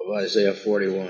of Isaiah 41.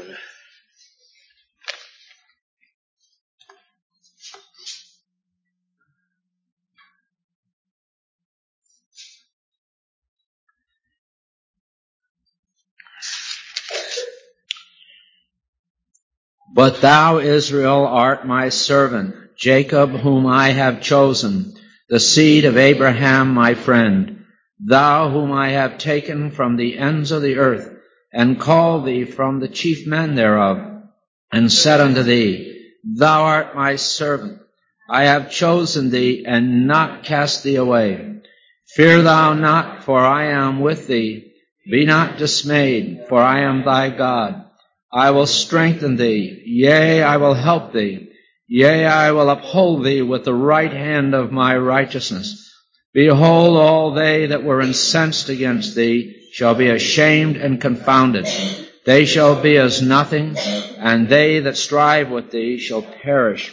But thou, Israel, art my servant, Jacob, whom I have chosen, the seed of Abraham, my friend. Thou, whom I have taken from the ends of the earth, and called thee from the chief men thereof, and said unto thee, Thou art my servant. I have chosen thee, and not cast thee away. Fear thou not, for I am with thee. Be not dismayed, for I am thy God. I will strengthen thee, yea, I will help thee, yea, I will uphold thee with the right hand of my righteousness. Behold, all they that were incensed against thee shall be ashamed and confounded. They shall be as nothing, and they that strive with thee shall perish.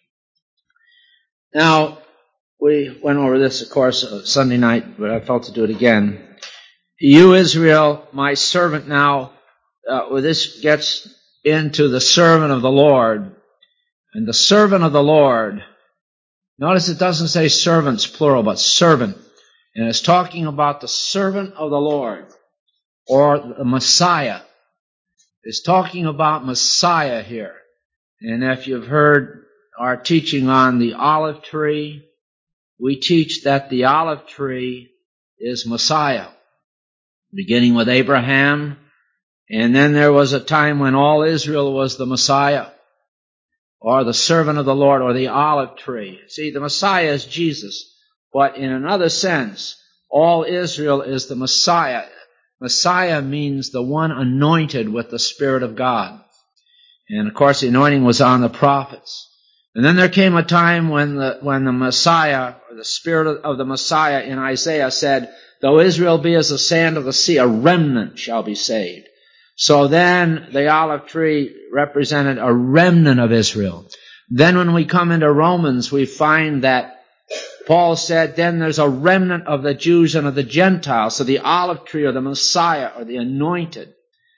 Now, we went over this, of course, Sunday night, but I felt to do it again. You, Israel, my servant now. This gets into the servant of the Lord. And the servant of the Lord, notice it doesn't say servants, plural, but servant. And it's talking about the servant of the Lord, or the Messiah. It's talking about Messiah here. And if you've heard our teaching on the olive tree, we teach that the olive tree is Messiah, beginning with Abraham. And then there was a time when all Israel was the Messiah, or the servant of the Lord, or the olive tree. See, the Messiah is Jesus, but in another sense, all Israel is the Messiah. Messiah means the one anointed with the Spirit of God. And of course, the anointing was on the prophets. And then there came a time when the Messiah, or the Spirit of the Messiah in Isaiah said, Though Israel be as the sand of the sea, a remnant shall be saved. So then the olive tree represented a remnant of Israel. Then when we come into Romans, we find that Paul said, then there's a remnant of the Jews and of the Gentiles. So the olive tree, or the Messiah, or the anointed,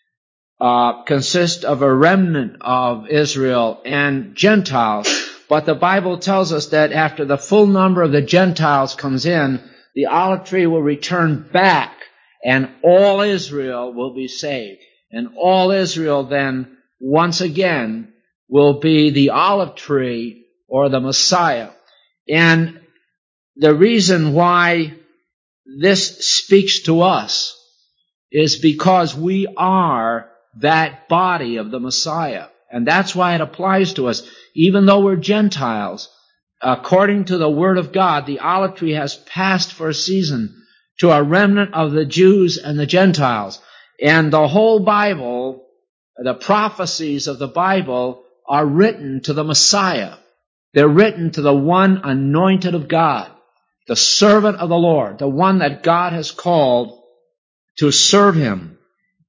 consists of a remnant of Israel and Gentiles. But the Bible tells us that after the full number of the Gentiles comes in, the olive tree will return back, and all Israel will be saved. And all Israel then, once again, will be the olive tree or the Messiah. And the reason why this speaks to us is because we are that body of the Messiah. And that's why it applies to us. Even though we're Gentiles, according to the Word of God, the olive tree has passed for a season to a remnant of the Jews and the Gentiles. And the whole Bible, the prophecies of the Bible, are written to the Messiah. They're written to the one anointed of God, the servant of the Lord, the one that God has called to serve Him.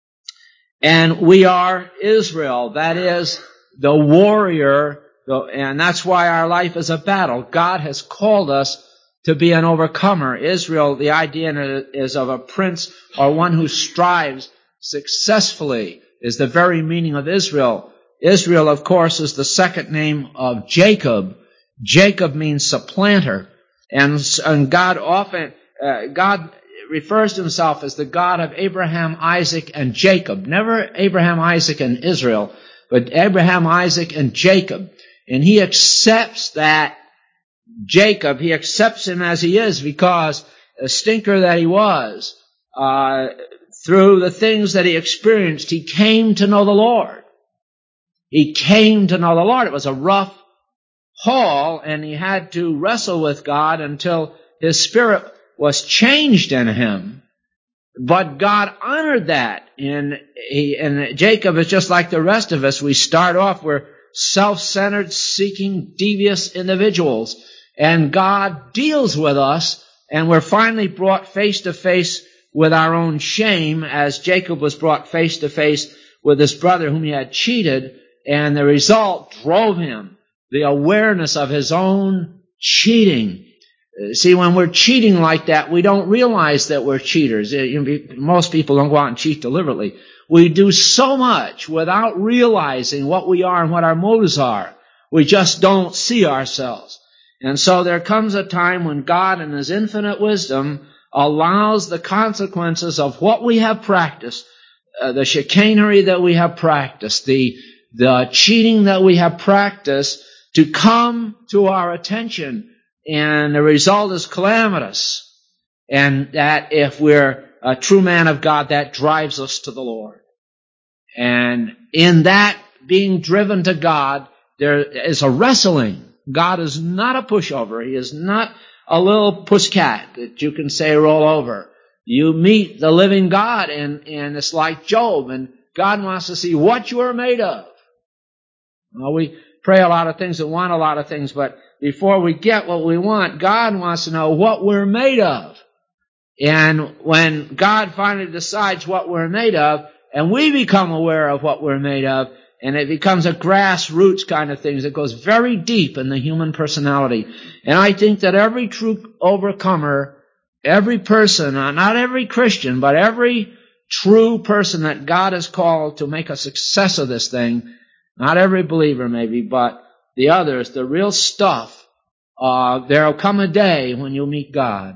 And we are Israel, that is, the warrior, and that's why our life is a battle. God has called us to be an overcomer. Israel, the idea is of a prince or one who strives successfully, is the very meaning of Israel. Israel, of course, is the second name of Jacob. Jacob means supplanter. And God refers to Himself as the God of Abraham, Isaac, and Jacob. Never Abraham, Isaac, and Israel, but Abraham, Isaac, and Jacob. And He accepts that Jacob, He accepts him as he is, because a stinker that he was, through the things that he experienced, he came to know the Lord. He came to know the Lord. It was a rough haul, and he had to wrestle with God until his spirit was changed in him. But God honored that. And Jacob is just like the rest of us. We start off, we're self-centered, seeking, devious individuals. And God deals with us, and we're finally brought face to face with our own shame, as Jacob was brought face to face with his brother whom he had cheated, and the result drove him, the awareness of his own cheating. See, when we're cheating like that, we don't realize that we're cheaters. Most people don't go out and cheat deliberately. We do so much without realizing what we are and what our motives are. We just don't see ourselves. And so there comes a time when God, in His infinite wisdom, allows the consequences of what we have practiced, the chicanery that we have practiced, the cheating that we have practiced, to come to our attention. And the result is calamitous. And that if we're a true man of God, that drives us to the Lord. And in that being driven to God, there is a wrestling. God is not a pushover. He is not a little pussycat that you can say roll over. You meet the living God, and it's like Job, and God wants to see what you are made of. Well, we pray a lot of things and want a lot of things, but before we get what we want, God wants to know what we're made of. And when God finally decides what we're made of, and we become aware of what we're made of, and it becomes a grassroots kind of thing that goes very deep in the human personality. And I think that every true overcomer, every person, not every Christian, but every true person that God has called to make a success of this thing, not every believer maybe, but the others, the real stuff, there'll come a day when you'll meet God.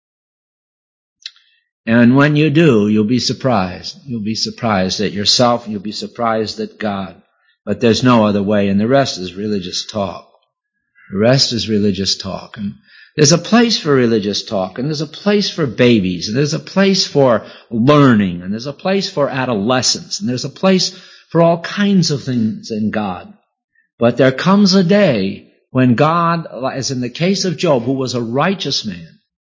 And when you do, you'll be surprised. You'll be surprised at yourself, and you'll be surprised at God. But there's no other way, and the rest is religious talk. The rest is religious talk. And there's a place for religious talk, and there's a place for babies, and there's a place for learning, and there's a place for adolescence, and there's a place for all kinds of things in God. But there comes a day when God, as in the case of Job, who was a righteous man,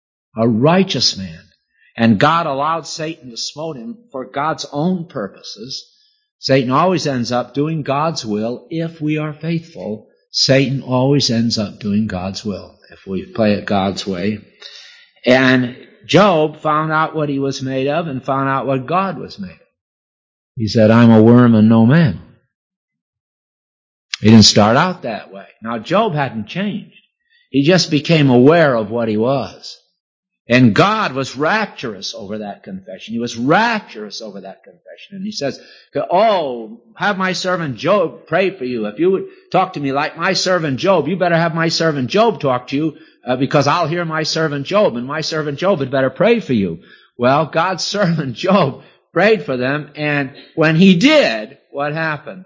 and God allowed Satan to smote him for God's own purposes. Satan always ends up doing God's will if we are faithful. Satan always ends up doing God's will if we play it God's way. And Job found out what he was made of and found out what God was made of. He said, I'm a worm and no man. He didn't start out that way. Now, Job hadn't changed. He just became aware of what he was. And God was rapturous over that confession. He was rapturous over that confession. And He says, oh, have my servant Job pray for you. If you would talk to me like my servant Job, you better have my servant Job talk to you, because I'll hear my servant Job, and my servant Job had better pray for you. Well, God's servant Job prayed for them, and when he did, what happened?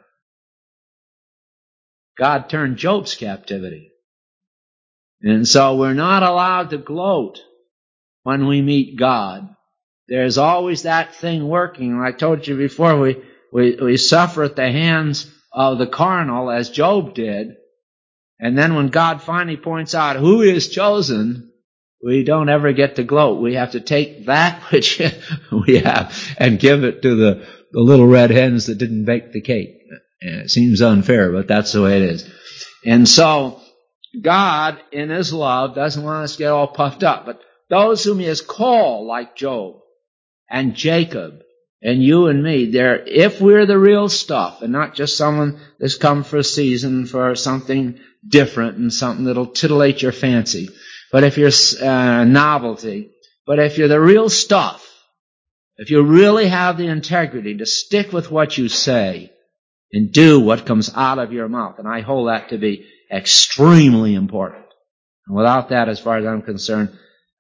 God turned Job's captivity. And so we're not allowed to gloat when we meet God. There's always that thing working. I told you before, we suffer at the hands of the carnal, as Job did. And then when God finally points out who is chosen, we don't ever get to gloat. We have to take that which we have and give it to the little red hens that didn't bake the cake. And it seems unfair, but that's the way it is. And so God, in His love, doesn't want us to get all puffed up. But those whom He has called, like Job and Jacob and you and me, if we're the real stuff and not just someone that's come for a season for something different and something that'll titillate your fancy, but if you're novelty, but if you're the real stuff, if you really have the integrity to stick with what you say and do what comes out of your mouth, and I hold that to be extremely important. And without that, as far as I'm concerned,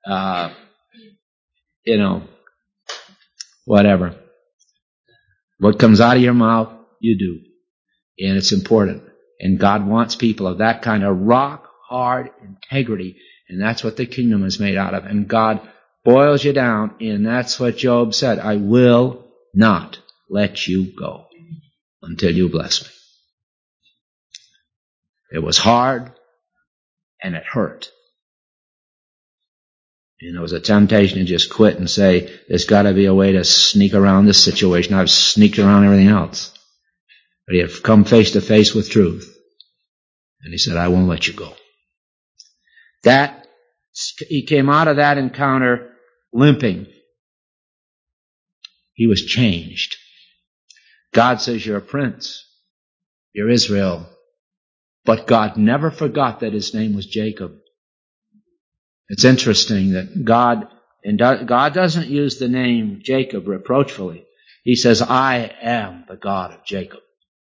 whatever. What comes out of your mouth, you do. And it's important. And God wants people of that kind of rock-hard integrity. And that's what the kingdom is made out of. And God boils you down, and that's what Job said. I will not let you go until you bless me. It was hard, and it hurt. And there was a temptation to just quit and say, there's got to be a way to sneak around this situation. I've sneaked around everything else. But he had come face to face with truth. And he said, I won't let you go. He came out of that encounter limping. He was changed. God says, you're a prince. You're Israel. But God never forgot that his name was Jacob. It's interesting that God doesn't use the name Jacob reproachfully. He says, I am the God of Jacob.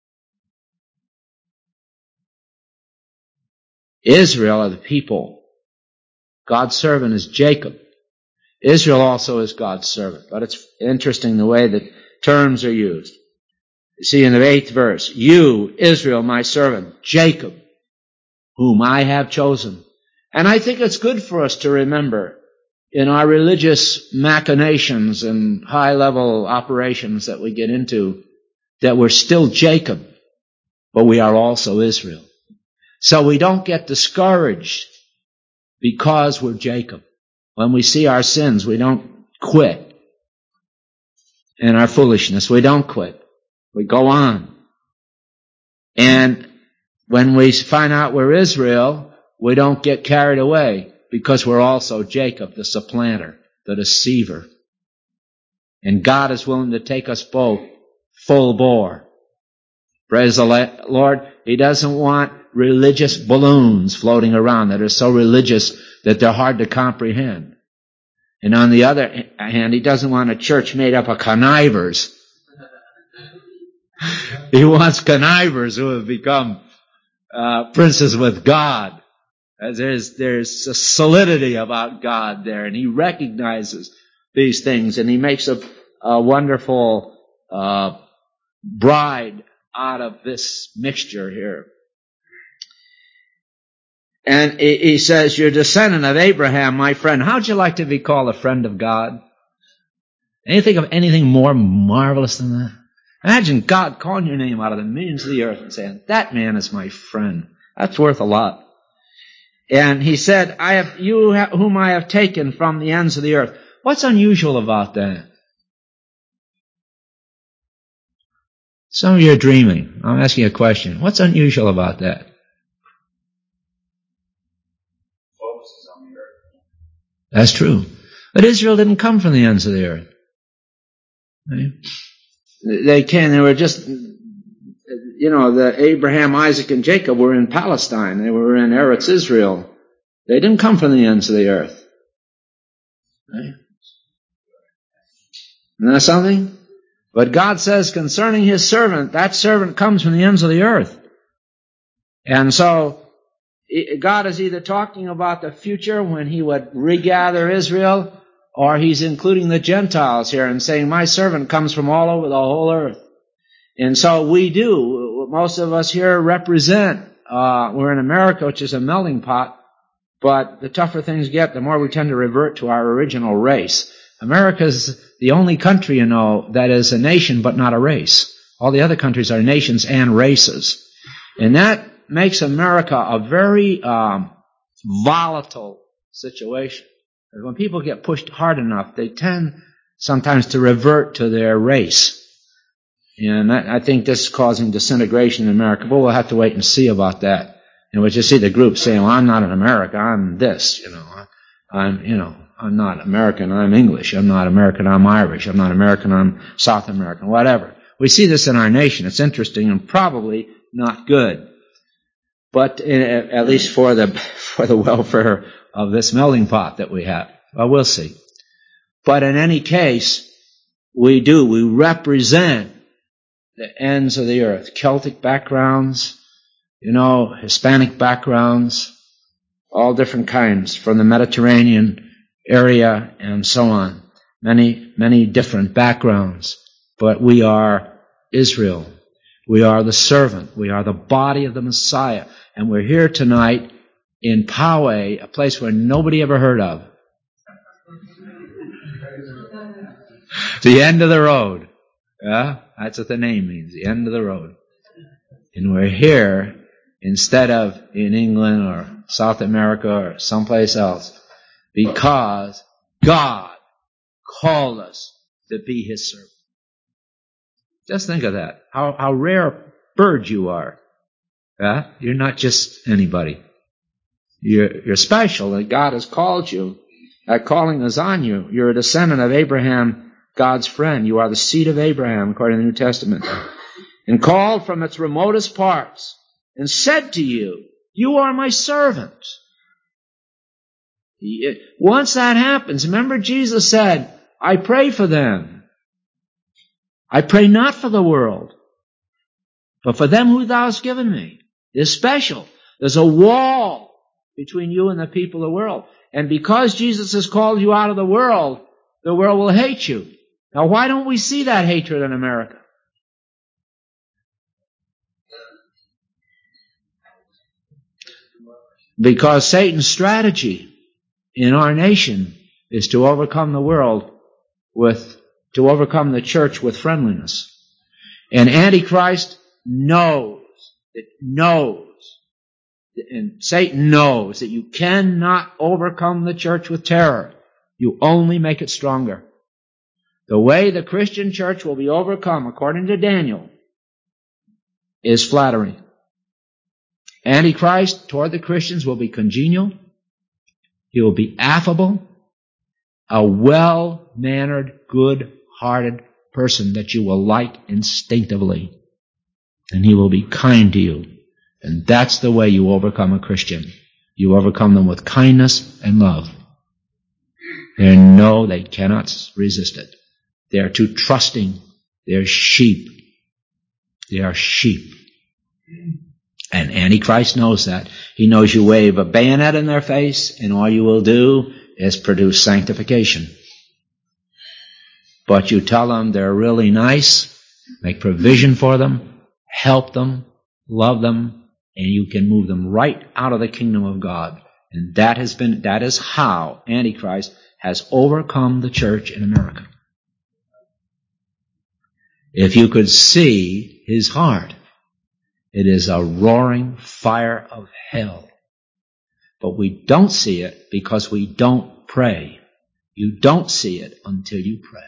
Israel are the people. God's servant is Jacob. Israel also is God's servant. But it's interesting the way that terms are used. You see in the 8th verse, you, Israel, my servant, Jacob, whom I have chosen. And I think it's good for us to remember in our religious machinations and high-level operations that we get into that we're still Jacob, but we are also Israel. So we don't get discouraged because we're Jacob. When we see our sins, we don't quit. In our foolishness, we don't quit. We go on. And when we find out we're Israel, we don't get carried away because we're also Jacob, the supplanter, the deceiver. And God is willing to take us both full bore. Praise the Lord. He doesn't want religious balloons floating around that are so religious that they're hard to comprehend. And on the other hand, He doesn't want a church made up of connivers. He wants connivers who have become princes with God. There's a solidity about God there, and He recognizes these things, and He makes a wonderful bride out of this mixture here. And He says, you're a descendant of Abraham, my friend. How'd you like to be called a friend of God? Anything of anything more marvelous than that? Imagine God calling your name out of the millions of the earth and saying, that man is my friend. That's worth a lot. And He said, whom I have taken from the ends of the earth. What's unusual about that? Some of you are dreaming. I'm asking a question. What's unusual about that? Focus is on the earth. That's true. But Israel didn't come from the ends of the earth. Right? They were just, the Abraham, Isaac, and Jacob were in Palestine. They were in Eretz Israel. They didn't come from the ends of the earth. Right? Isn't that something? But God says concerning His servant, that servant comes from the ends of the earth. And so, God is either talking about the future when He would regather Israel, or He's including the Gentiles here and saying, my servant comes from all over the whole earth. And so we do. Most of us here represent, we're in America, which is a melting pot, but the tougher things get, the more we tend to revert to our original race. America's the only country, that is a nation but not a race. All the other countries are nations and races. And that makes America a very volatile situation. When people get pushed hard enough, they tend sometimes to revert to their race. And I think this is causing disintegration in America. But we'll have to wait and see about that. And we'll just see the group saying, well, I'm not an American, I'm this, I'm not American, I'm English. I'm not American, I'm Irish. I'm not American, I'm South American, whatever. We see this in our nation. It's interesting and probably not good. But at least for the welfare of this melting pot that we have. Well, we'll see. But in any case, we represent the ends of the earth. Celtic backgrounds, Hispanic backgrounds, all different kinds from the Mediterranean area and so on. Many, many different backgrounds. But we are Israel. We are the servant. We are the body of the Messiah. And we're here tonight in Poway, a place where nobody ever heard of. The end of the road. Yeah, that's what the name means, the end of the road. And we're here instead of in England or South America or someplace else because God called us to be His servant. Just think of that. How rare a bird you are. Yeah? You're not just anybody. You're special, and God has called you. That calling is on you. You're a descendant of Abraham, God's friend. You are the seed of Abraham, according to the New Testament. And called from its remotest parts, and said to you, you are my servant. Once that happens, remember Jesus said, I pray for them. I pray not for the world, but for them who thou hast given me. It's special. There's a wall between you and the people of the world. And because Jesus has called you out of the world will hate you. Now, why don't we see that hatred in America? Because Satan's strategy in our nation is to overcome the world to overcome the church with friendliness. And Antichrist knows, and Satan knows that you cannot overcome the church with terror. You only make it stronger. The way the Christian church will be overcome, according to Daniel, is flattery. Antichrist toward the Christians will be congenial. He will be affable, a well-mannered, good-hearted person that you will like instinctively. And he will be kind to you. And that's the way you overcome a Christian. You overcome them with kindness and love. They cannot resist it. They are too trusting. They're sheep. They are sheep. And Antichrist knows that. He knows you wave a bayonet in their face, and all you will do is produce sanctification. But you tell them they're really nice, make provision for them, help them, love them, and you can move them right out of the kingdom of God. And that is how Antichrist has overcome the church in America. If you could see his heart, it is a roaring fire of hell. But we don't see it because we don't pray. You don't see it until you pray.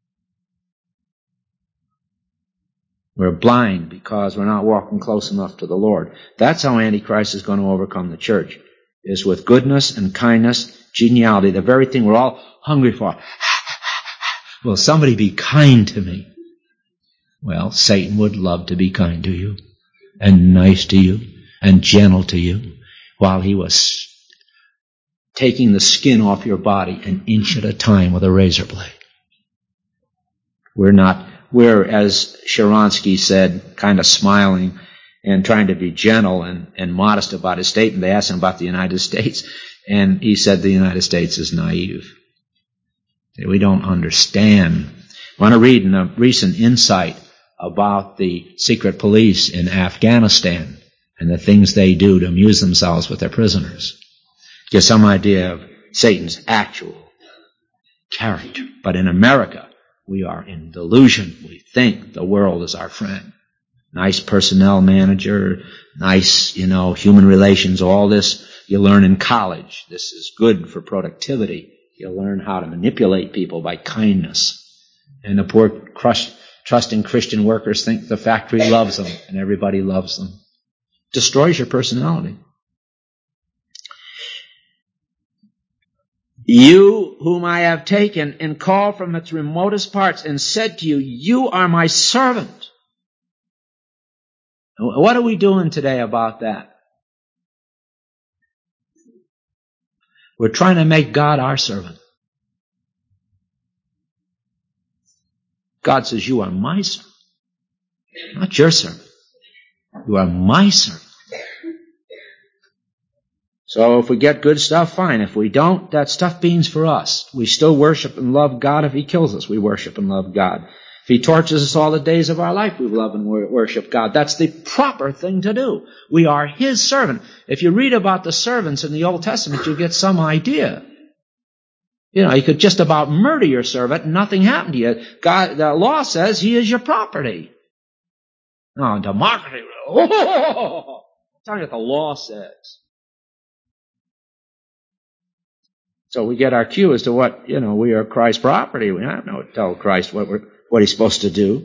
We're blind because we're not walking close enough to the Lord. That's how Antichrist is going to overcome the church, is with goodness and kindness, geniality, the very thing we're all hungry for. Will somebody be kind to me? Well, Satan would love to be kind to you, and nice to you, and gentle to you, while he was taking the skin off your body an inch at a time with a razor blade. We're, as Sharansky said, kind of smiling and trying to be gentle and modest about his statement. They asked him about the United States, and he said the United States is naive. We don't understand. I want to read in a recent insight about the secret police in Afghanistan and the things they do to amuse themselves with their prisoners. Get some idea of Satan's actual character. But in America, we are in delusion. We think the world is our friend. Nice personnel manager, nice, human relations, all this you learn in college. This is good for productivity. You learn how to manipulate people by kindness. And the poor trusting Christian workers think the factory loves them and everybody loves them. Destroys your personality. You whom I have taken and called from its remotest parts and said to you, you are my servant. What are we doing today about that? We're trying to make God our servant. God says, you are my servant, not your servant. You are my servant. So if we get good stuff, fine. If we don't, that stuff means for us. We still worship and love God. If he kills us, we worship and love God. If he tortures us all the days of our life, we love and worship God. That's the proper thing to do. We are his servant. If you read about the servants in the Old Testament, you get some idea. You could just about murder your servant and nothing happened to you. God, the law says he is your property. No, democracy. I'm telling you what the law says. So we get our cue as to what, we are Christ's property. We have no tell Christ what he's supposed to do.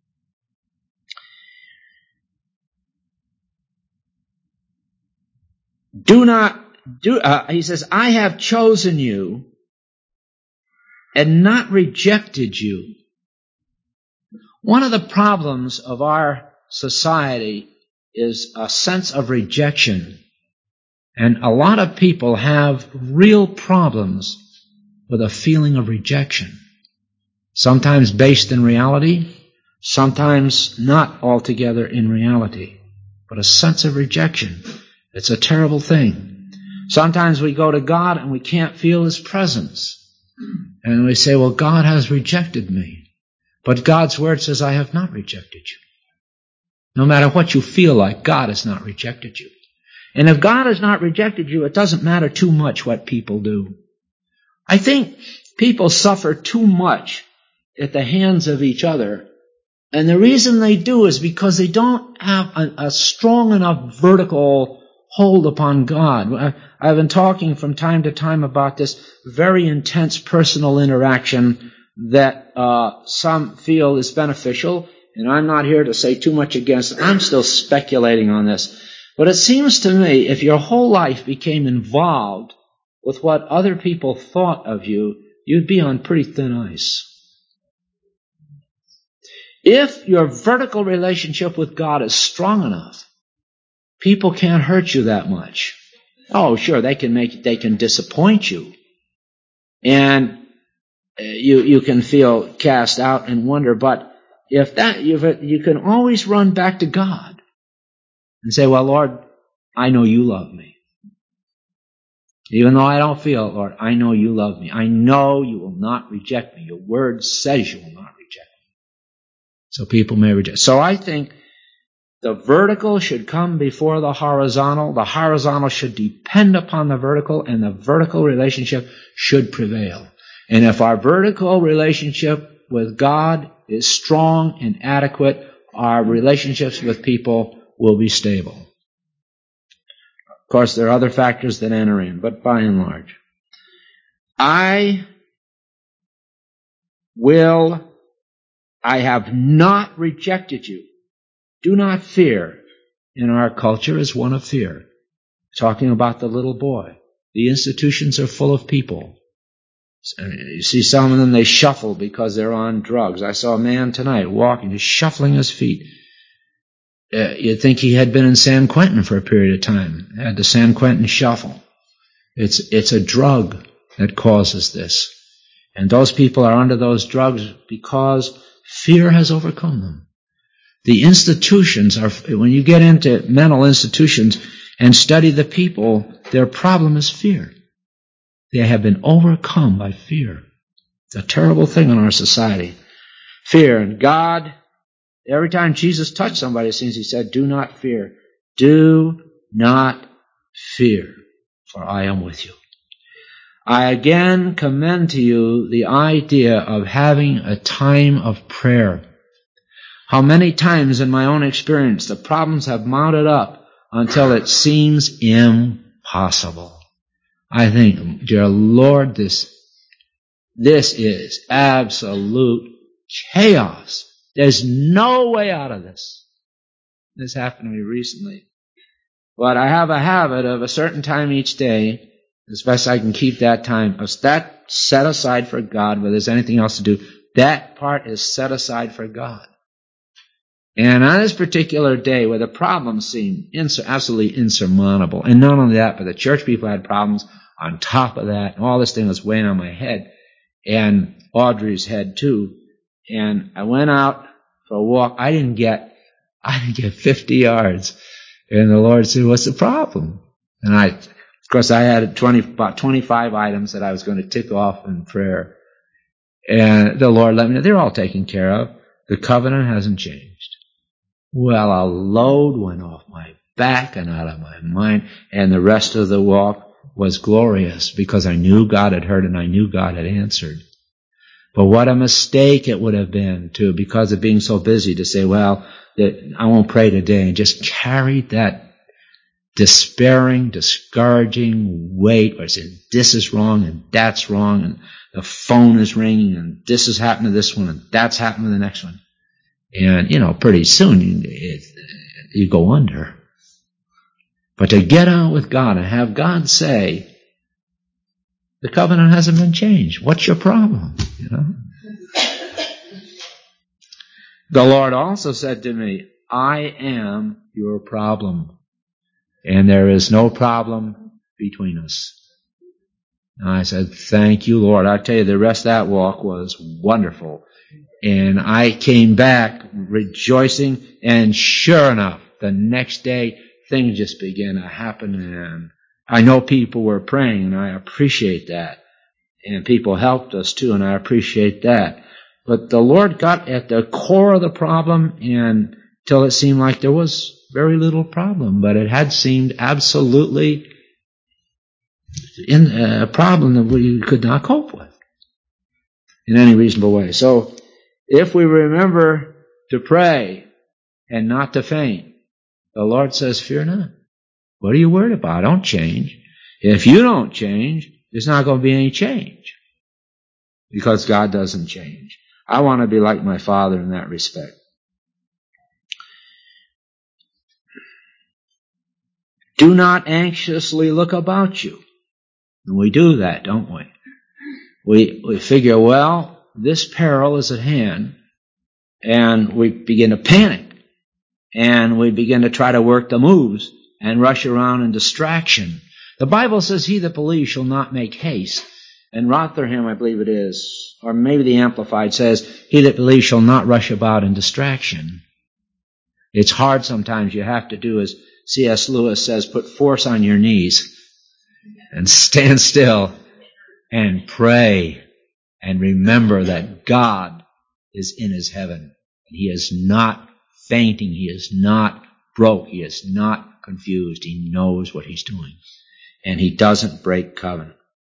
He says, I have chosen you and not rejected you. One of the problems of our society is a sense of rejection. And a lot of people have real problems with a feeling of rejection. Sometimes based in reality, sometimes not altogether in reality, but a sense of rejection. It's a terrible thing. Sometimes we go to God and we can't feel His presence. And we say, well, God has rejected me. But God's Word says, I have not rejected you. No matter what you feel like, God has not rejected you. And if God has not rejected you, it doesn't matter too much what people do. I think people suffer too much at the hands of each other. And the reason they do is because they don't have a strong enough vertical hold upon God. I've been talking from time to time about this very intense personal interaction that some feel is beneficial, and I'm not here to say too much against it. I'm still speculating on this. But it seems to me if your whole life became involved with what other people thought of you, you'd be on pretty thin ice. If your vertical relationship with God is strong enough, people can't hurt you that much. Oh, sure, they can disappoint you. And you can feel cast out and wonder, but you can always run back to God and say, well, Lord, I know you love me. Even though I don't feel it, Lord, I know you love me. I know you will not reject me. Your word says you will not reject me. So people may reject. So I think the vertical should come before the horizontal. The horizontal should depend upon the vertical, and the vertical relationship should prevail. And if our vertical relationship with God is strong and adequate, our relationships with people will be stable. Of course, there are other factors that enter in, but by and large, I have not rejected you. Do not fear. In our culture is one of fear. Talking about the little boy. The institutions are full of people. You see some of them, they shuffle because they're on drugs. I saw a man tonight walking, just shuffling his feet. You'd think he had been in San Quentin for a period of time. Had the San Quentin shuffle. It's a drug that causes this. And those people are under those drugs because fear has overcome them. The institutions are, when you get into mental institutions and study the people, their problem is fear. They have been overcome by fear. It's a terrible thing in our society. Fear. And God, every time Jesus touched somebody, it seems He said, do not fear. Do not fear, for I am with you. I again commend to you the idea of having a time of prayer. How many times in my own experience the problems have mounted up until it seems impossible. I think, dear Lord, this is absolute chaos. There's no way out of this. This happened to me recently. But I have a habit of a certain time each day, as best I can keep that time, of that set aside for God, whether there's anything else to do. That part is set aside for God. And on this particular day where the problems seemed absolutely insurmountable, and not only that, but the church people had problems on top of that, and all this thing was weighing on my head, and Audrey's head too. And I went out for a walk. I didn't get 50 yards. And the Lord said, what's the problem? And of course, I had about 25 items that I was going to tick off in prayer. And the Lord let me know they're all taken care of. The covenant hasn't changed. Well, a load went off my back and out of my mind, and the rest of the walk was glorious because I knew God had heard and I knew God had answered. But what a mistake it would have been to, because of being so busy, to say, well, I won't pray today, and just carry that despairing, discouraging weight where it says this is wrong and that's wrong and the phone is ringing and this has happened to this one and that's happened to the next one. And, pretty soon you go under. But to get out with God and have God say, the covenant hasn't been changed. What's your problem? The Lord also said to me, I am your problem. And there is no problem between us. And I said, thank you, Lord. I tell you, the rest of that walk was wonderful. And I came back rejoicing, and sure enough, the next day, things just began to happen, and I know people were praying, and I appreciate that. And people helped us too, and I appreciate that. But the Lord got at the core of the problem, and till it seemed like there was very little problem, but it had seemed absolutely a problem that we could not cope with in any reasonable way. So, if we remember to pray and not to faint, the Lord says, fear not. What are you worried about? Don't change. If you don't change, there's not going to be any change. Because God doesn't change. I want to be like my Father in that respect. Do not anxiously look about you. And we do that, don't we? We figure, well, this peril is at hand, and we begin to panic, and we begin to try to work the moves and rush around in distraction. The Bible says, he that believes shall not make haste. And Rotherham, I believe it is, or maybe the Amplified says, he that believes shall not rush about in distraction. It's hard sometimes. You have to do, as C.S. Lewis says, put force on your knees and stand still and pray and remember that God is in his heaven. And he is not fainting. He is not broke. He is not confused. He knows what he's doing. And he doesn't break covenant.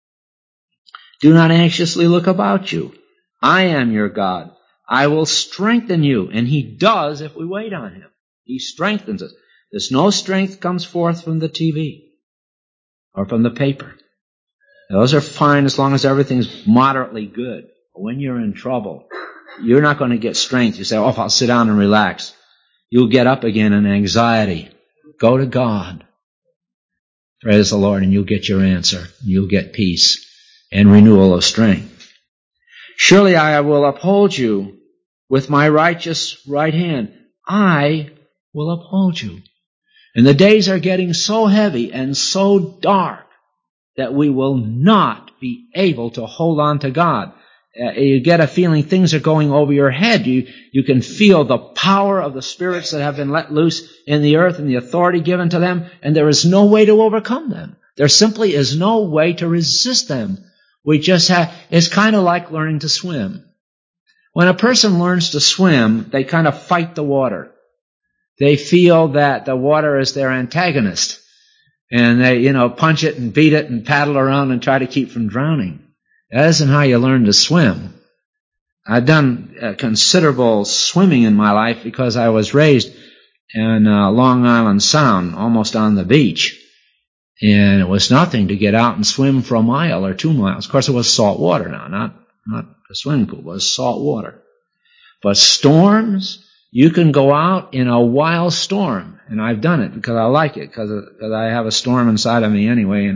Do not anxiously look about you. I am your God. I will strengthen you. And he does if we wait on him. He strengthens us. There's no strength comes forth from the TV or from the paper. Those are fine as long as everything's moderately good. But when you're in trouble, you're not going to get strength. You say, oh, I'll sit down and relax. You'll get up again in anxiety. Go to God. Praise the Lord, and you'll get your answer. You'll get peace and renewal of strength. Surely I will uphold you with my righteous right hand. I will uphold you. And the days are getting so heavy and so dark that we will not be able to hold on to God. You get a feeling things are going over your head. You can feel the power of the spirits that have been let loose in the earth and the authority given to them, and there is no way to overcome them. There simply is no way to resist them. It's kind of like learning to swim. When a person learns to swim, they kind of fight the water. They feel that the water is their antagonist. And they, punch it and beat it and paddle around and try to keep from drowning. That isn't how you learn to swim. I've done considerable swimming in my life because I was raised in Long Island Sound, almost on the beach. And it was nothing to get out and swim for a mile or 2 miles. Of course, it was salt water now, not a swimming pool. It was salt water. But storms, you can go out in a wild storm. And I've done it because I like it, because I have a storm inside of me anyway,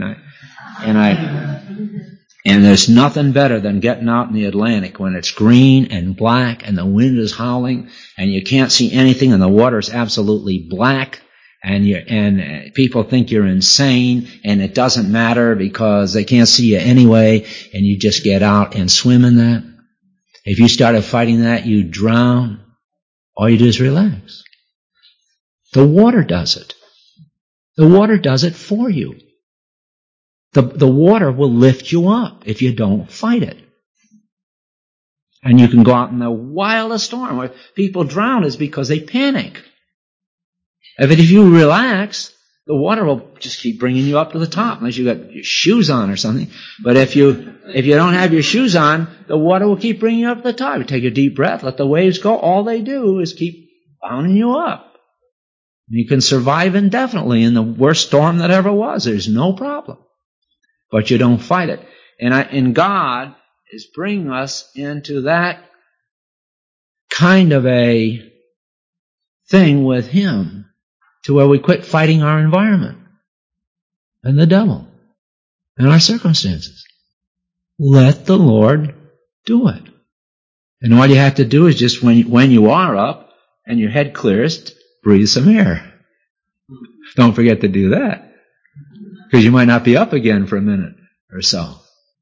and there's nothing better than getting out in the Atlantic when it's green and black and the wind is howling and you can't see anything and the water's absolutely black and people think you're insane and it doesn't matter because they can't see you anyway, and you just get out and swim in that. If you started fighting that, you'd drown. All you do is relax. The water does it. The water does it for you. The water will lift you up if you don't fight it. And you can go out in the wildest storm. Where people drown is because they panic. If you relax, the water will just keep bringing you up to the top, unless you got your shoes on or something. But if you don't have your shoes on, the water will keep bringing you up to the top. You take a deep breath, let the waves go. All they do is keep bounding you up. You can survive indefinitely in the worst storm that ever was. There's no problem. But you don't fight it. And God is bringing us into that kind of a thing with Him, to where we quit fighting our environment and the devil and our circumstances. Let the Lord do it. And all you have to do is just when you are up and your head clears, breathe some air. Don't forget to do that. because you might not be up again for a minute or so.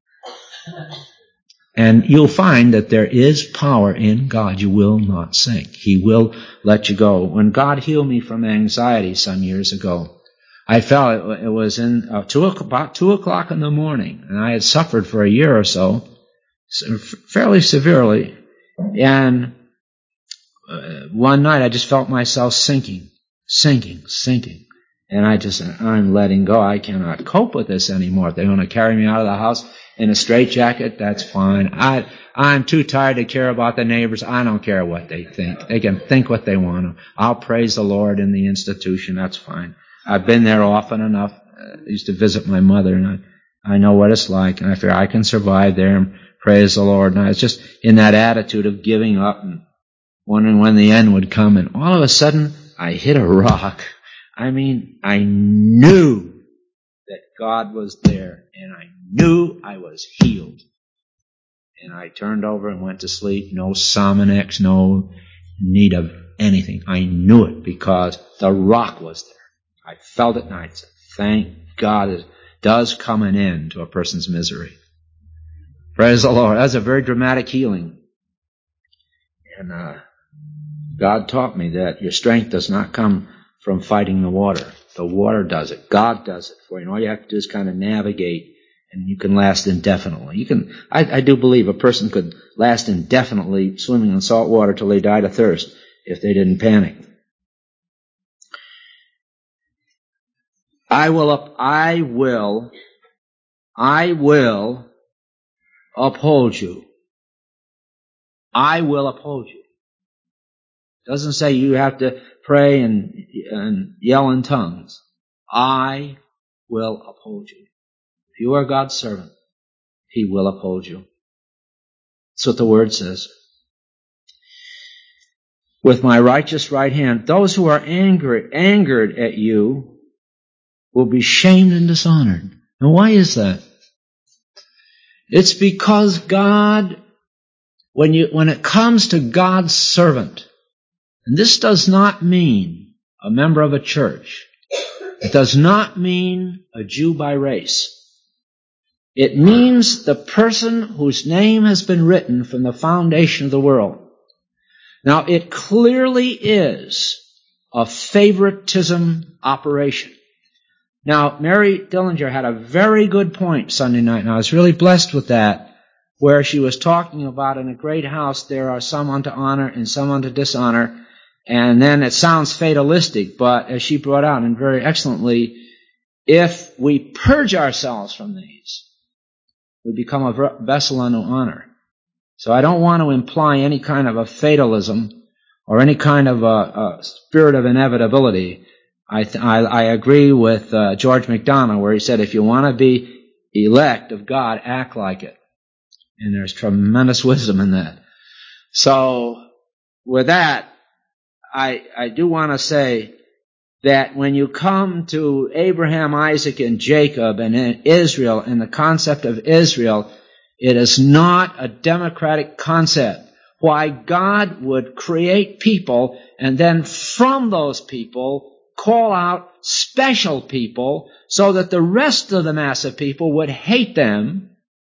And you'll find that there is power in God. You will not sink. He will let you go. When God healed me from anxiety some years ago, I felt it was about 2 o'clock in the morning, and I had suffered for a year or so, fairly severely, and one night I just felt myself sinking. And I just said, I'm letting go. I cannot cope with this anymore. If they want to carry me out of the house in a straitjacket, that's fine. I'm too tired to care about the neighbors. I don't care what they think. They can think what they want to. I'll praise the Lord in the institution. That's fine. I've been there often enough. I used to visit my mother, and I know what it's like. And I figure I can survive there and praise the Lord. And I was just in that attitude of giving up and wondering when the end would come. And all of a sudden, I hit a rock. I mean, I knew that God was there, and I knew I was healed. And I turned over and went to sleep. No Sominex, no need of anything. I knew it because the rock was there. I felt it, and I said, thank God it does come an end to a person's misery. Praise the Lord. That's a very dramatic healing. And God taught me that your strength does not come from fighting the water. The water does it. God does it for you. And all you have to do is kind of navigate, and you can last indefinitely. I do believe a person could last indefinitely swimming in salt water till they died of thirst if they didn't panic. I will uphold you. I will uphold you. It doesn't say you have to pray and yell in tongues. I will uphold you. If you are God's servant, He will uphold you. That's what the Word says. With my righteous right hand, those who are angered at you will be shamed and dishonored. And why is that? It's because God, when it comes to God's servant, and this does not mean a member of a church. It does not mean a Jew by race. It means the person whose name has been written from the foundation of the world. Now, it clearly is a favoritism operation. Now, Mary Dillinger had a very good point Sunday night, and I was really blessed with that, where she was talking about in a great house there are some unto honor and some unto dishonor. And then it sounds fatalistic, but as she brought out, and very excellently, if we purge ourselves from these, we become a vessel unto honor. So I don't want to imply any kind of a fatalism or any kind of a spirit of inevitability. I agree with George MacDonald, where he said, if you want to be elect of God, act like it. And there's tremendous wisdom in that. So with that, I do want to say that when you come to Abraham, Isaac, and Jacob and in Israel and the concept of Israel, it is not a democratic concept. Why God would create people and then from those people call out special people so that the rest of the mass of people would hate them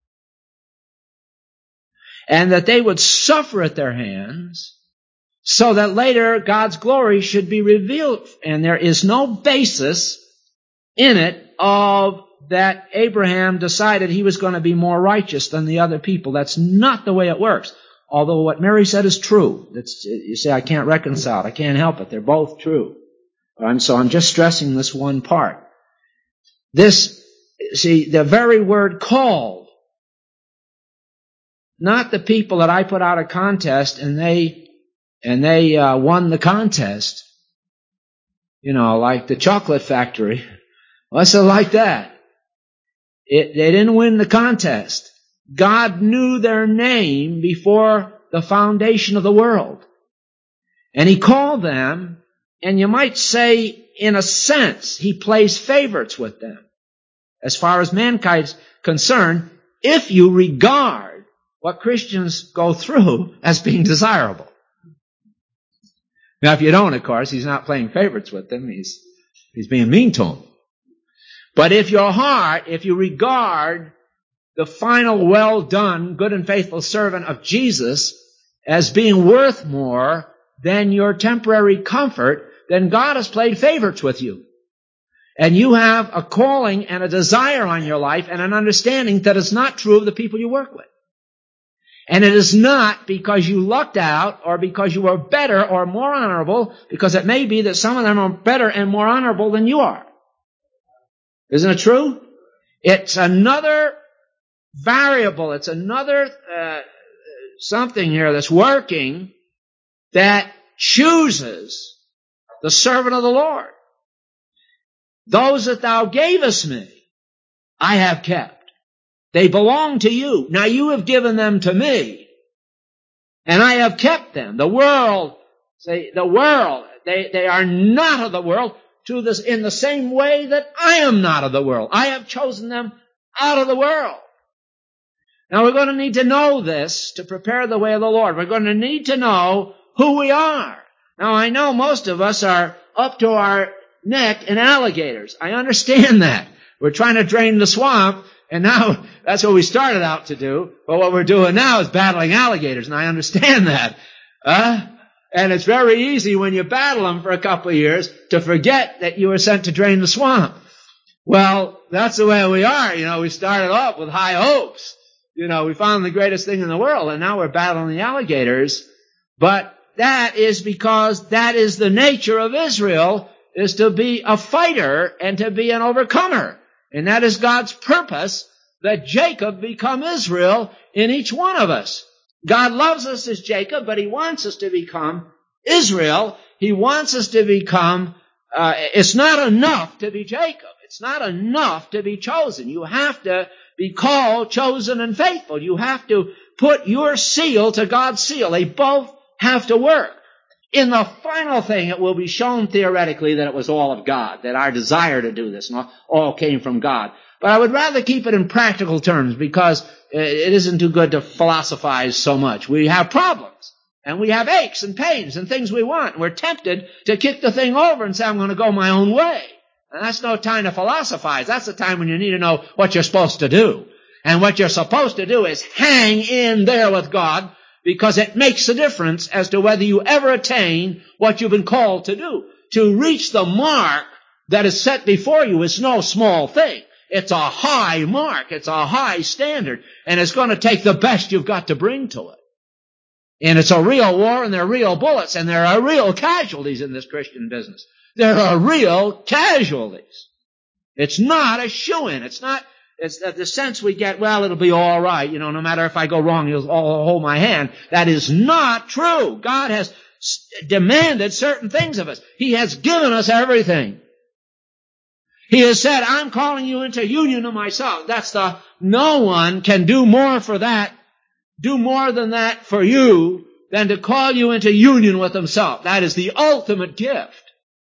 and that they would suffer at their hands, so that later God's glory should be revealed. And there is no basis in it of that Abraham decided he was going to be more righteous than the other people. That's not the way it works. Although what Mary said is true. You say, I can't reconcile it. I can't help it. They're both true. So I'm just stressing this one part. The very word called, not the people that I put out a contest and they won the contest, like the chocolate factory. What's it like that? They didn't win the contest. God knew their name before the foundation of the world. And He called them, and you might say, in a sense, He plays favorites with them. As far as mankind's concerned, if you regard what Christians go through as being desirable. Now, if you don't, of course, He's not playing favorites with them. He's being mean to them. But if your heart, if you regard the final well done, good and faithful servant of Jesus as being worth more than your temporary comfort, then God has played favorites with you. And you have a calling and a desire on your life and an understanding that is not true of the people you work with. And it is not because you lucked out or because you were better or more honorable, because it may be that some of them are better and more honorable than you are. Isn't it true? It's another variable. It's another something here that's working that chooses the servant of the Lord. Those that thou gavest me, I have kept. They belong to you. Now you have given them to me, and I have kept them. The world, they are not of the world in the same way that I am not of the world. I have chosen them out of the world. Now we're going to need to know this to prepare the way of the Lord. We're going to need to know who we are. Now I know most of us are up to our neck in alligators. I understand that. We're trying to drain the swamp, and now that's what we started out to do. But what we're doing now is battling alligators, and I understand that. And it's very easy when you battle them for a couple of years to forget that you were sent to drain the swamp. Well, that's the way we are. We started off with high hopes. We found the greatest thing in the world, and now we're battling the alligators. But that is because that is the nature of Israel, is to be a fighter and to be an overcomer. And that is God's purpose, that Jacob become Israel in each one of us. God loves us as Jacob, but He wants us to become Israel. He wants us to become, it's not enough to be Jacob. It's not enough to be chosen. You have to be called, chosen, and faithful. You have to put your seal to God's seal. They both have to work. In the final thing, it will be shown theoretically that it was all of God, that our desire to do this all came from God. But I would rather keep it in practical terms, because it isn't too good to philosophize so much. We have problems, and we have aches and pains and things we want. We're tempted to kick the thing over and say, I'm going to go my own way. And that's no time to philosophize. That's the time when you need to know what you're supposed to do. And what you're supposed to do is hang in there with God, because it makes a difference as to whether you ever attain what you've been called to do. To reach the mark that is set before you is no small thing. It's a high mark. It's a high standard. And it's going to take the best you've got to bring to it. And it's a real war, and there are real bullets, and there are real casualties in this Christian business. There are real casualties. It's not a shoo-in. It's the sense we get, well, it'll be all right. No matter if I go wrong, He'll hold my hand. That is not true. God has demanded certain things of us. He has given us everything. He has said, I'm calling you into union of myself. No one can do more for that, do more than that for you, than to call you into union with Himself. That is the ultimate gift.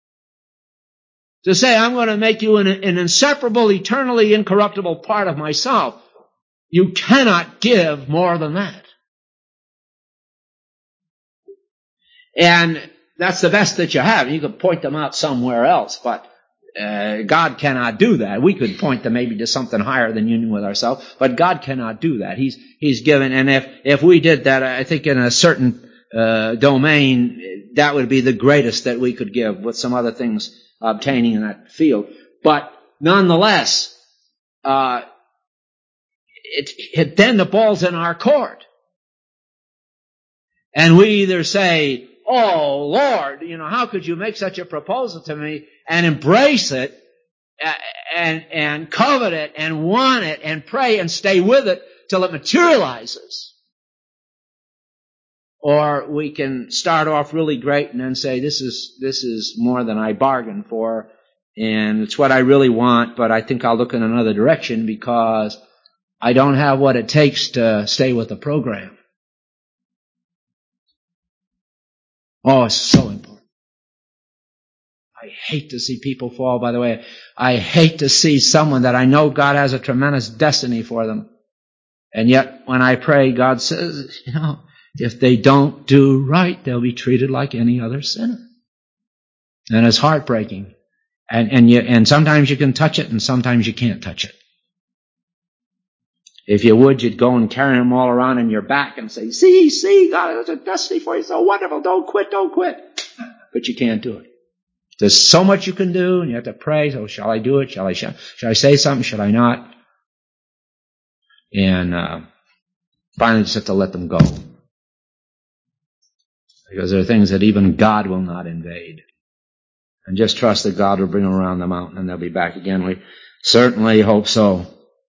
To say, I'm going to make you an inseparable, eternally incorruptible part of myself. You cannot give more than that. And that's the best that you have. You could point them out somewhere else, but God cannot do that. We could point them maybe to something higher than union with ourselves, but God cannot do that. He's given, and if we did that, I think in a certain domain, that would be the greatest that we could give, with some other things obtaining in that field. But nonetheless, then the ball's in our court. And we either say, oh, Lord, how could you make such a proposal to me, and embrace it, and covet it, and want it, and pray, and stay with it till it materializes. Or we can start off really great and then say, this is more than I bargained for, and it's what I really want, but I think I'll look in another direction because I don't have what it takes to stay with the program. Oh, it's so important. I hate to see people fall, by the way. I hate to see someone that I know God has a tremendous destiny for them. And yet, when I pray, God says, if they don't do right, they'll be treated like any other sinner. And it's heartbreaking. And sometimes you can touch it and sometimes you can't touch it. If you would, you'd go and carry them all around in your back and say, see, God has a destiny for you, so wonderful, don't quit. But you can't do it. There's so much you can do, and you have to pray, so shall I do it? Shall I say something? Should I not? And finally you just have to let them go. Because there are things that even God will not invade. And just trust that God will bring them around the mountain and they'll be back again. We certainly hope so.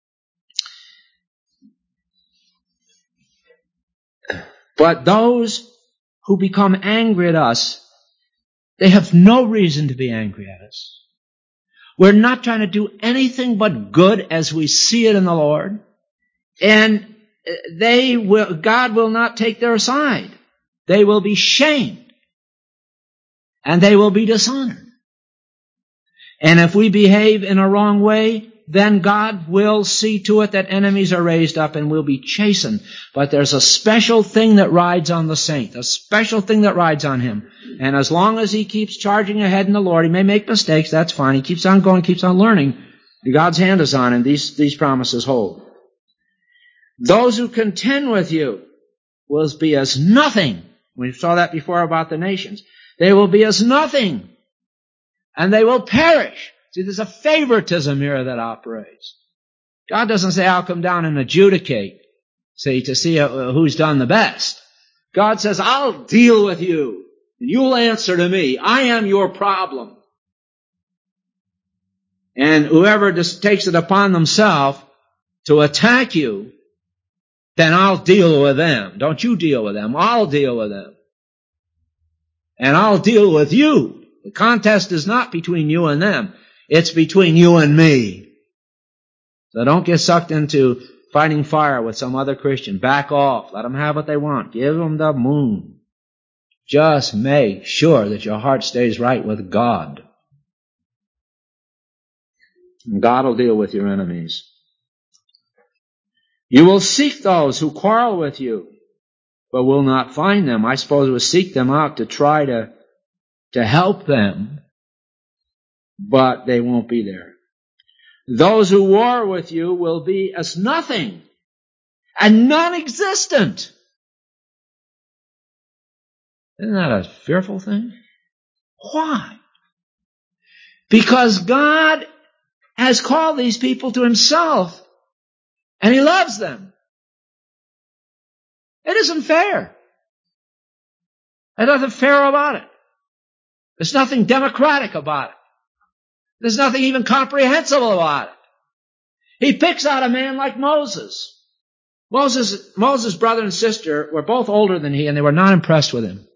But those who become angry at us, they have no reason to be angry at us. We're not trying to do anything but good as we see it in the Lord. And God will not take their side. They will be shamed. And they will be dishonored. And if we behave in a wrong way, then God will see to it that enemies are raised up and will be chastened. But there's a special thing that rides on the saint, a special thing that rides on him. And as long as he keeps charging ahead in the Lord, he may make mistakes, that's fine. He keeps on going, keeps on learning. God's hand is on him. These promises hold. Those who contend with you will be as nothing. We saw that before about the nations. They will be as nothing. And they will perish. See, there's a favoritism here that operates. God doesn't say, I'll come down and adjudicate, to see who's done the best. God says, I'll deal with you, and you'll answer to me. I am your problem. And whoever just takes it upon themselves to attack you, then I'll deal with them. Don't you deal with them. I'll deal with them. And I'll deal with you. The contest is not between you and them. It's between you and me. So don't get sucked into fighting fire with some other Christian. Back off. Let them have what they want. Give them the moon. Just make sure that your heart stays right with God. And God will deal with your enemies. You will seek those who quarrel with you, but will not find them. I suppose we'll seek them out to try to help them, but they won't be there. Those who war with you will be as nothing and non-existent. Isn't that a fearful thing? Why? Because God has called these people to himself, and he loves them. It isn't fair. There's nothing fair about it. There's nothing democratic about it. There's nothing even comprehensible about it. He picks out a man like Moses. Moses' brother and sister were both older than he, and they were not impressed with him.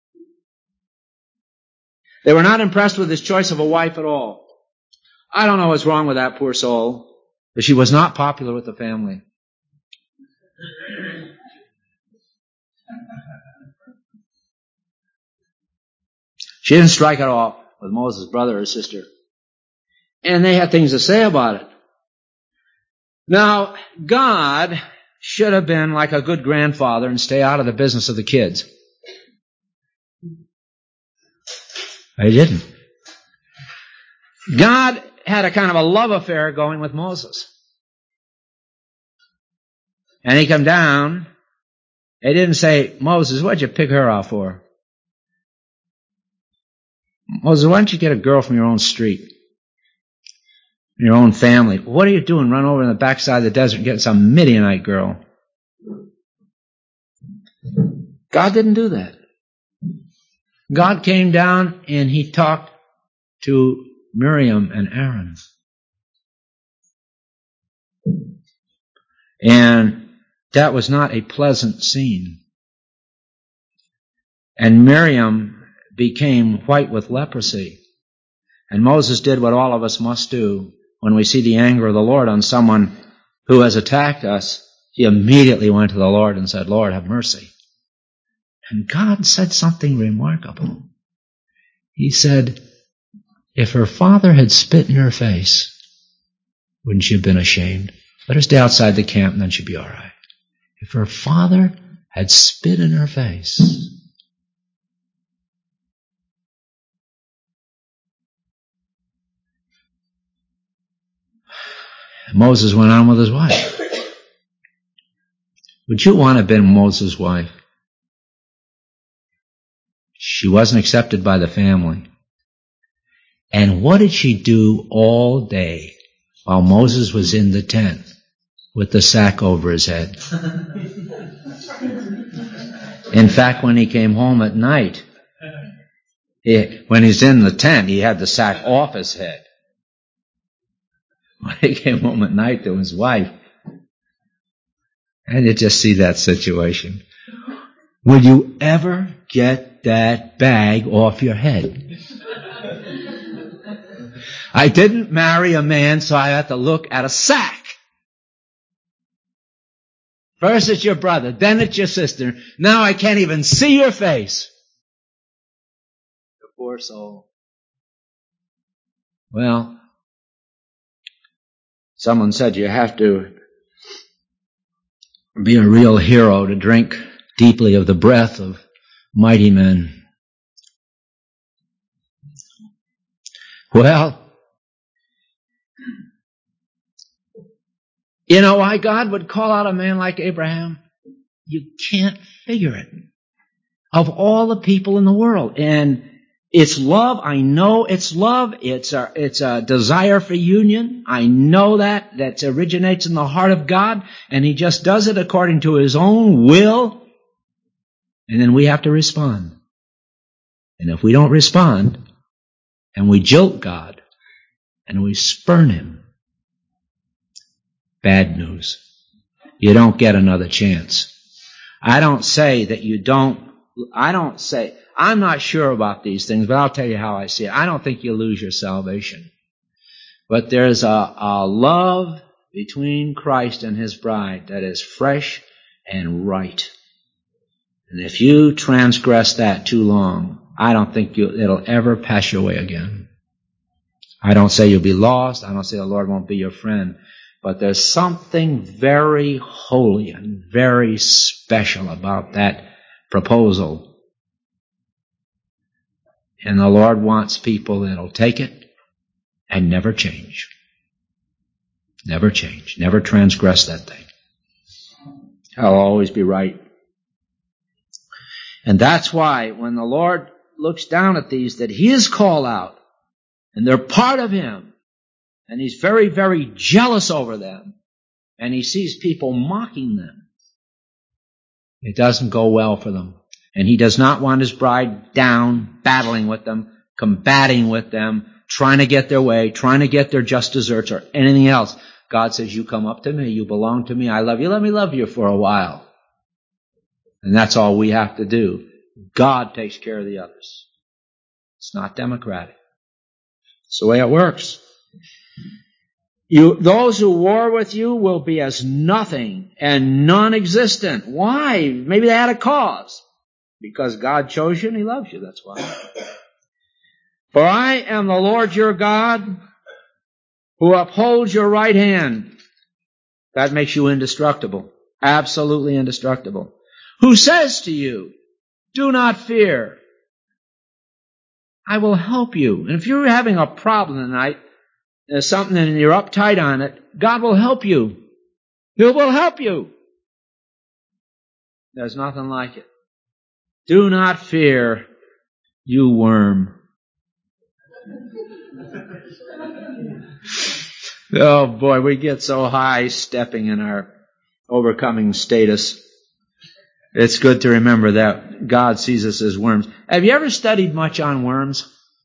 They were not impressed with his choice of a wife at all. I don't know what's wrong with that poor soul, but she was not popular with the family. She didn't strike it off with Moses' brother or sister. And they had things to say about it. Now, God should have been like a good grandfather and stay out of the business of the kids. He didn't. God had a kind of a love affair going with Moses. And he come down. He didn't say, Moses, what'd you pick her out for? Moses, why don't you get a girl from your own street? Your own family. What are you doing? Run over in the backside of the desert and get some Midianite girl. God didn't do that. God came down and he talked to Miriam and Aaron. And that was not a pleasant scene. And Miriam became white with leprosy. And Moses did what all of us must do when we see the anger of the Lord on someone who has attacked us. He immediately went to the Lord and said, Lord, have mercy. And God said something remarkable. He said, if her father had spit in her face, wouldn't she have been ashamed? Let her stay outside the camp and then she'd be all right. If her father had spit in her face. Moses went on with his wife. Would you want to have been Moses' wife? She wasn't accepted by the family. And what did she do all day while Moses was in the tent with the sack over his head? In fact, when he came home at night, when he's in the tent, he had the sack off his head. When he came home at night to his wife, and you just see that situation. Will you ever get that bag off your head? I didn't marry a man, so I had to look at a sack. First it's your brother, then it's your sister. Now I can't even see your face. The poor soul. Well, someone said you have to be a real hero to drink deeply of the breath of mighty men. Well, you know why God would call out a man like Abraham? You can't figure it. Of all the people in the world. And it's love. I know it's love. It's a desire for union. I know that. That originates in the heart of God. And He just does it according to His own will. And then we have to respond. And if we don't respond, and we jilt God, and we spurn Him, bad news. You don't get another chance. I'm not sure about these things, but I'll tell you how I see it. I don't think you lose your salvation. But there's a love between Christ and His bride that is fresh and right. And if you transgress that too long, I don't think it'll ever pass your way again. I don't say you'll be lost. I don't say the Lord won't be your friend. But there's something very holy and very special about that proposal. And the Lord wants people that'll take it and never change. Never change. Never transgress that thing. I'll always be right. And that's why when the Lord looks down at these that He is called out and they're part of Him, and He's very, very jealous over them. And He sees people mocking them. It doesn't go well for them. And He does not want His bride down, battling with them, combating with them, trying to get their way, trying to get their just desserts or anything else. God says, you come up to me, you belong to me, I love you, let me love you for a while. And that's all we have to do. God takes care of the others. It's not democratic. It's the way it works. Those who war with you will be as nothing and non-existent. Why? Maybe they had a cause. Because God chose you and He loves you, that's why. For I am the Lord your God who upholds your right hand. That makes you indestructible. Absolutely indestructible. Who says to you, do not fear. I will help you. And if you're having a problem tonight, there's something and you're uptight on it, God will help you. He will help you. There's nothing like it. Do not fear, you worm. Oh boy, we get so high stepping in our overcoming status. It's good to remember that God sees us as worms. Have you ever studied much on worms?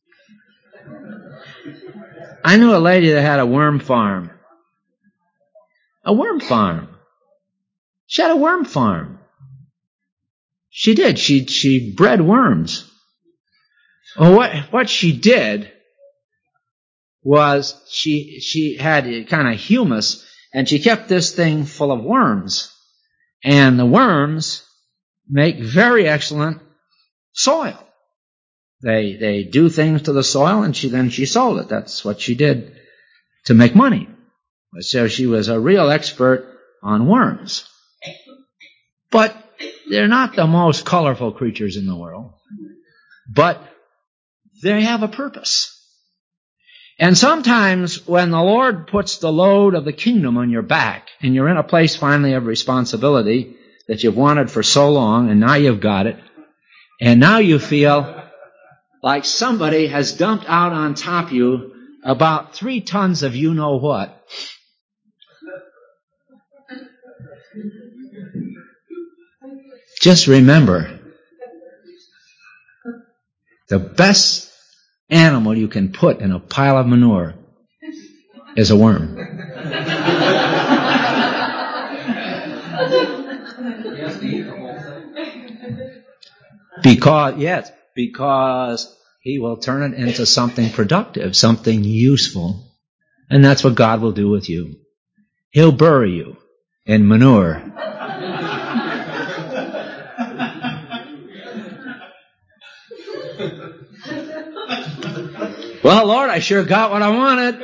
I knew a lady that had a worm farm. A worm farm. She had a worm farm. She did. She bred worms. Well, what she did was she had kind of humus, and she kept this thing full of worms. And the worms make very excellent soil. They do things to the soil, and she sold it. That's what she did to make money. So she was a real expert on worms. But they're not the most colorful creatures in the world. But they have a purpose. And sometimes when the Lord puts the load of the kingdom on your back, and you're in a place finally of responsibility that you've wanted for so long, and now you've got it, and now you feel like somebody has dumped out on top of you about 3 tons of you-know-what. Just remember, the best animal you can put in a pile of manure is a worm. Because he will turn it into something productive, something useful. And that's what God will do with you. He'll bury you in manure. Well, Lord, I sure got what I wanted.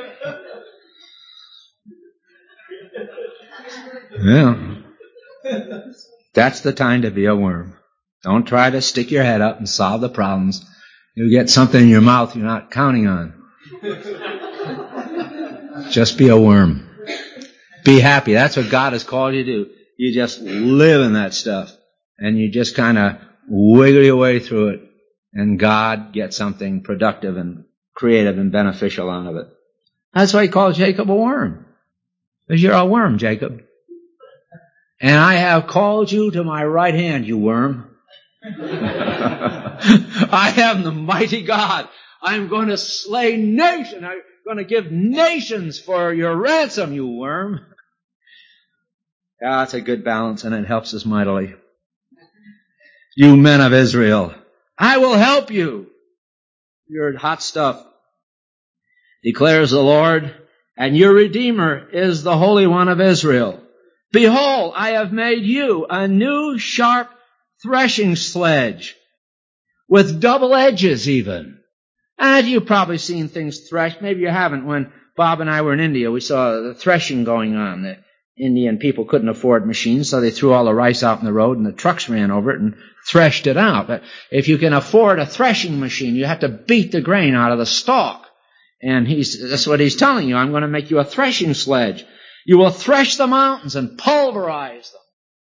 Yeah. That's the time to be a worm. Don't try to stick your head up and solve the problems. You'll get something in your mouth you're not counting on. Just be a worm. Be happy. That's what God has called you to do. You just live in that stuff. And you just kind of wiggle your way through it. And God gets something productive and creative and beneficial out of it. That's why he called Jacob a worm. Because you're a worm, Jacob. And I have called you to my right hand, you worm. I am the mighty God. I'm going to slay nations. I'm going to give nations for your ransom, you worm. Yeah, that's a good balance, and it helps us mightily. You men of Israel, I will help you. You're hot stuff, declares the Lord, and your Redeemer is the Holy One of Israel. Behold, I have made you a new sharp threshing sledge with double edges even. And you've probably seen things threshed. Maybe you haven't. When Bob and I were in India, we saw the threshing going on. The Indian people couldn't afford machines, so they threw all the rice out in the road and the trucks ran over it and threshed it out. But if you can afford a threshing machine, you have to beat the grain out of the stalk. And that's what he's telling you. I'm going to make you a threshing sledge. You will thresh the mountains and pulverize them.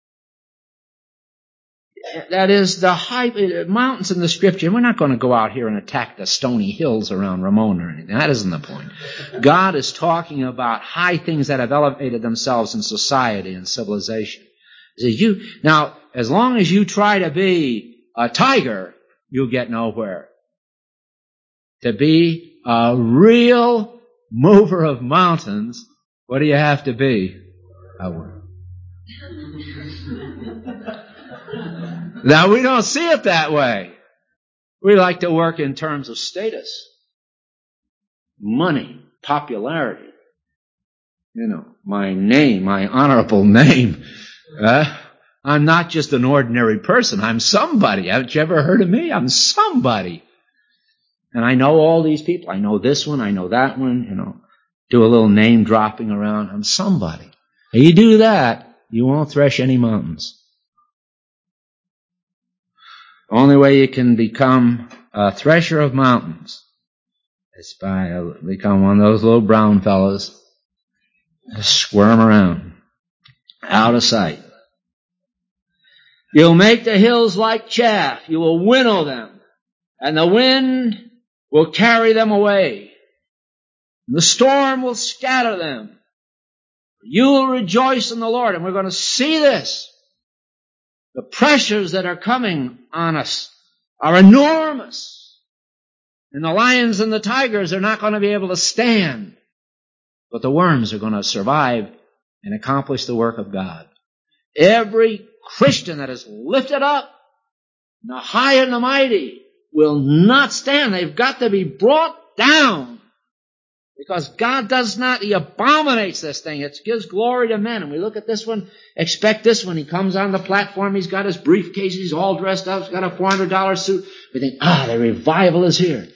That is the high mountains in the Scripture. We're not going to go out here and attack the stony hills around Ramon or anything. That isn't the point. God is talking about high things that have elevated themselves in society and civilization. Now, as long as you try to be a tiger, you'll get nowhere. To be a real mover of mountains, what do you have to be? A worm. Now, we don't see it that way. We like to work in terms of status, money, popularity. You know, my name, my honorable name. I'm not just an ordinary person. I'm somebody. Haven't you ever heard of me? I'm somebody. And I know all these people. I know this one. I know that one. You know, do a little name dropping around. I'm somebody. If you do that, you won't thresh any mountains. The only way you can become a thresher of mountains is by become one of those little brown fellows. Squirm around. Out of sight. You'll make the hills like chaff. You will winnow them. And the wind will carry them away. The storm will scatter them. You will rejoice in the Lord. And we're going to see this. The pressures that are coming on us are enormous. And the lions and the tigers are not going to be able to stand. But the worms are going to survive and accomplish the work of God. Every Christian that is lifted up, the high and the mighty, will not stand. They've got to be brought down. Because God does not, He abominates this thing. It gives glory to men. And we look at this one, expect this one. He comes on the platform, he's got his briefcase, he's all dressed up, he's got a $400 suit. We think, the revival is here.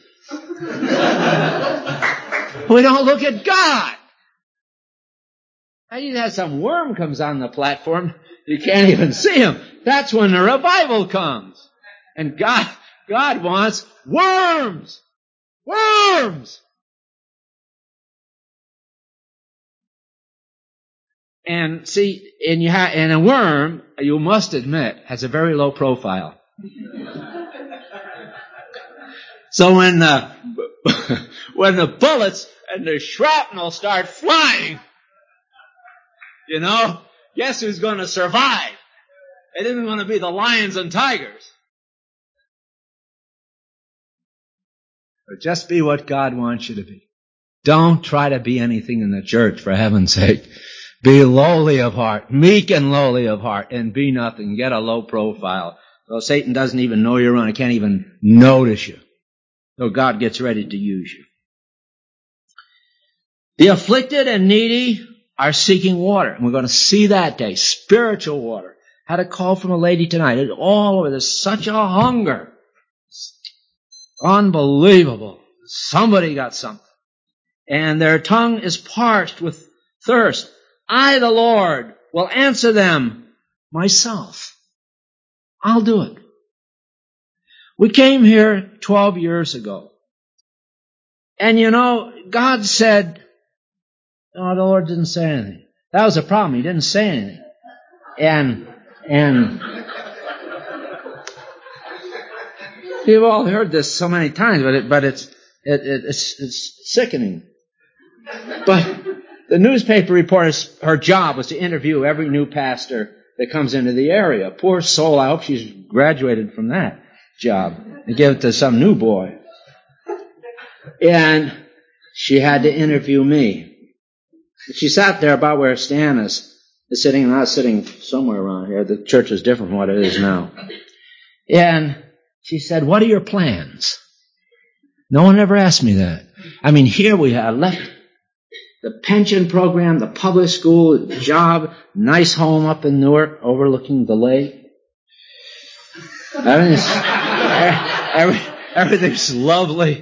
We don't look at God. You have some worm comes on the platform, you can't even see him. That's when the revival comes. And God wants worms. Worms! And see, and a worm, you must admit, has a very low profile. So when the bullets and the shrapnel start flying, guess who's going to survive? It isn't going to be the lions and tigers. But just be what God wants you to be. Don't try to be anything in the church, for heaven's sake. Be lowly of heart, meek and lowly of heart, and be nothing. Get a low profile. So Satan doesn't even know you're around. He can't even notice you. So God gets ready to use you. The afflicted and needy are seeking water. And we're going to see that day. Spiritual water. Had a call from a lady tonight. It's all over. There's such a hunger. Unbelievable. Somebody got something. And their tongue is parched with thirst. I, the Lord, will answer them myself. I'll do it. We came here 12 years ago. And God said, no, the Lord didn't say anything. That was a problem. He didn't say anything. And you've all heard this so many times, but it's sickening. But the newspaper reporter, her job was to interview every new pastor that comes into the area. Poor soul, I hope she's graduated from that job and give it to some new boy. And she had to interview me. She sat there about where Stan is sitting, and I was sitting somewhere around here. The church is different from what it is now. And she said, what are your plans? No one ever asked me that. I mean, here we have left the pension program, the public school, the job, nice home up in Newark overlooking the lake. Everything's lovely.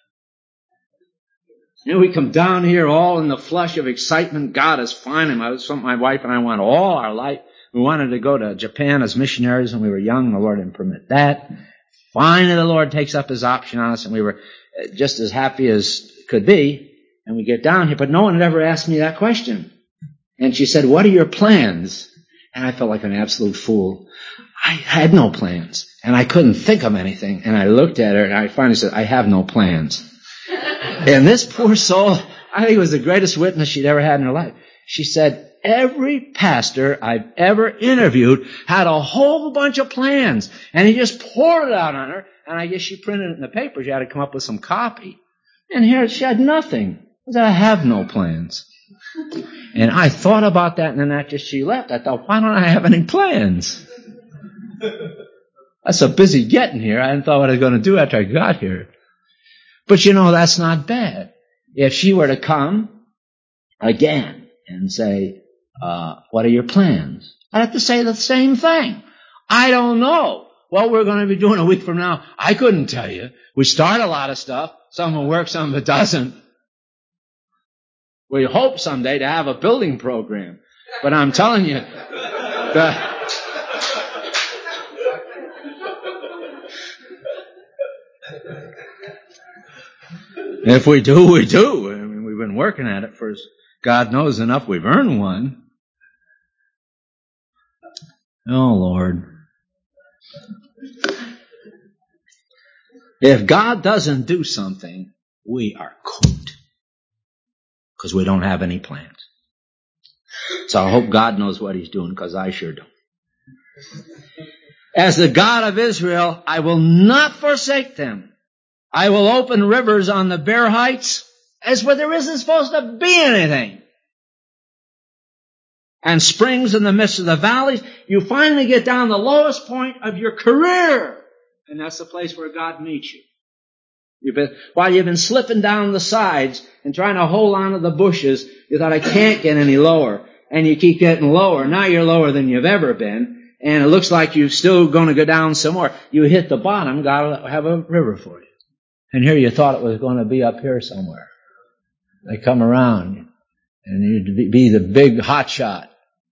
We come down here all in the flush of excitement. God is fine. It was something my wife and I wanted all our life. We wanted to go to Japan as missionaries when we were young. The Lord didn't permit that. Finally, the Lord takes up His option on us, and we were just as happy as could be. And we get down here, but no one had ever asked me that question. And she said, what are your plans? And I felt like an absolute fool. I had no plans, and I couldn't think of anything. And I looked at her, and I finally said, I have no plans. And this poor soul, I think it was the greatest witness she'd ever had in her life. She said, every pastor I've ever interviewed had a whole bunch of plans, and he just poured it out on her, and I guess she printed it in the paper. She had to come up with some copy. And here she had nothing. She said, I have no plans. And I thought about that, and then after she left, I thought, why don't I have any plans? I was so busy getting here, I hadn't thought what I was going to do after I got here. But that's not bad. If she were to come again and say, what are your plans? I'd have to say the same thing. I don't know what we're going to be doing a week from now. I couldn't tell you. We start a lot of stuff. Some will work, some of it doesn't. We hope someday to have a building program. But I'm telling you, if we do, we do. I mean, we've been working at it for God knows enough. We've earned one. Oh, Lord. If God doesn't do something, we are cooked. Because we don't have any plans. So I hope God knows what He's doing, because I sure don't. As the God of Israel, I will not forsake them. I will open rivers on the bare heights, as where there isn't supposed to be anything. And springs in the midst of the valleys. You finally get down the lowest point of your career. And that's the place where God meets you. While you've been slipping down the sides and trying to hold on to the bushes, you thought, I can't get any lower. And you keep getting lower. Now you're lower than you've ever been. And it looks like you're still going to go down some more. You hit the bottom, God will have a river for you. And here you thought it was going to be up here somewhere. They come around and you'd be the big hot shot.